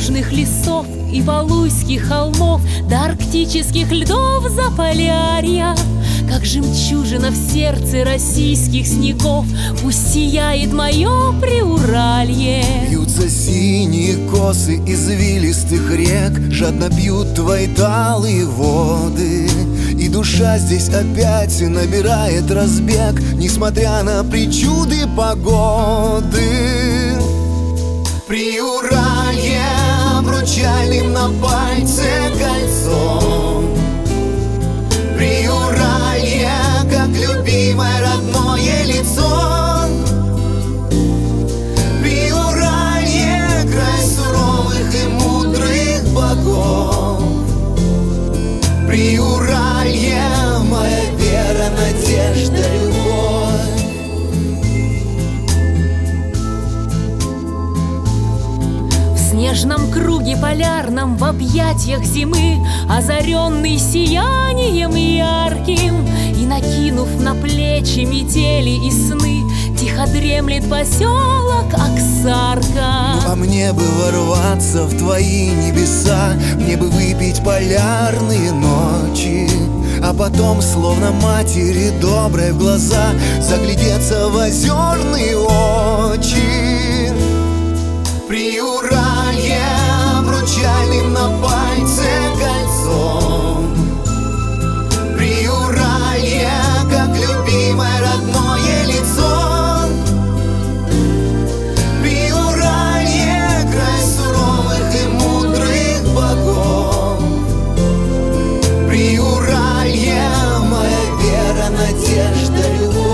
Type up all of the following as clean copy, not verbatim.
южных лесов и валуйских холмов до арктических льдов Заполярья. Как жемчужина в сердце российских снегов пусть сияет мое Приуралье. Вьются синие косы извилистых рек, жадно пьют твои талые воды. И душа здесь опять набирает разбег, несмотря на причуды погоды. Приуралье обручальным на пальце кольцом. Приуралье, как любимое родное лицо. Приуралье, край суровых и мудрых богов. Приуралье, моя вера, надежда, любовь. В снежном круге полярном, в объятиях зимы, озаренный сиянием ярким, и, накинув на плечи метели и сны, тихо дремлет поселок Оксарка. А мне бы ворваться в твои небеса, мне бы выпить полярные ночи, а потом, словно матери доброй в глаза, заглядеться в озерные очи. Приуралье обручальным на пальце кольцом. Приуралье, как любимое родное лицо. Приуралье, край суровых и мудрых богов. Приуралье, моя вера, надежда, любовь.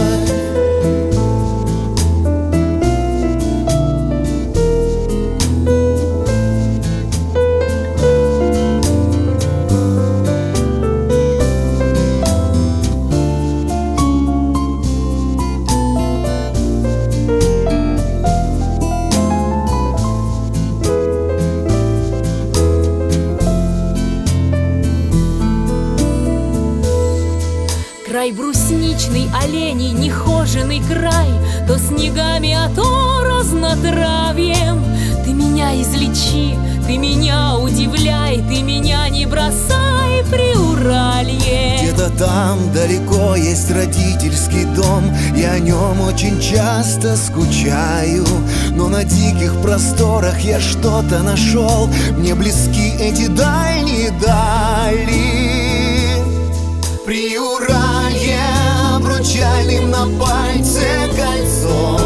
Край брусничный, оленей, нехоженный край, то снегами, а то разнотравьем. Ты меня излечи, ты меня удивляй, ты меня не бросай, Приуралье. Где-то там далеко есть родительский дом, я о нем очень часто скучаю. Но на диких просторах я что-то нашел, мне близки эти дальние дали. Приуралье обручальным на пальце кольцом.